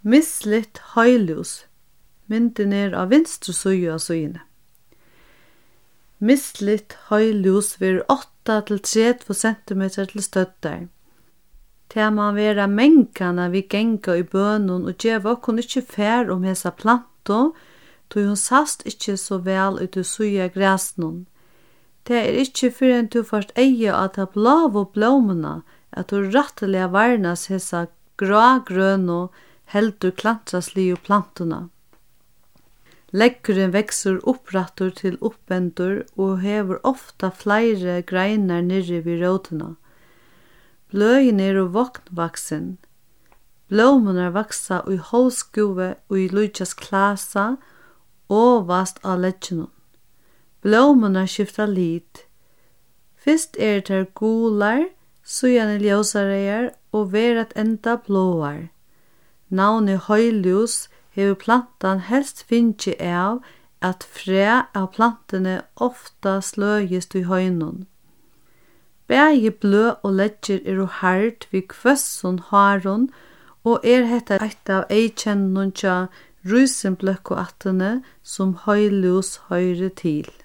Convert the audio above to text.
Misligt høylús. Myndin á vinstru síðu á síðuni. Misligt høylús verður 8 til 30 cm til støddar. Það má vera mengana við ganga í bønum og geva okkum ikki fær hesa plantu, tí hon sast ikki so væl út í síða græsnum. Það ikki fyrr enn tú fært eygja á ta bláu blómuna at tú rættiliga varnast hesa grágrønu heldur klantrasligu plantuna. Leggurin veksur upprættur til uppendur og hevur ofta fleiri greinar nirri við rótina. Bløðini eru vaksin. Blómunar vaksa í hálskúvi og í líkjast klasa og vast á legginum. Blómunar skifta lit. Fyrst tær gular, síðan ljósareyar og verða enda bláar. Navnið høylús hevur plantan helst fingið av at fræ av plantuni ofta sløgist í høynum. Bæði bløð og leggir eru hard við hvøssum hárum og hetta eitt av einkennunum hjá rísinbløkkuættini sum høylús høyrir til.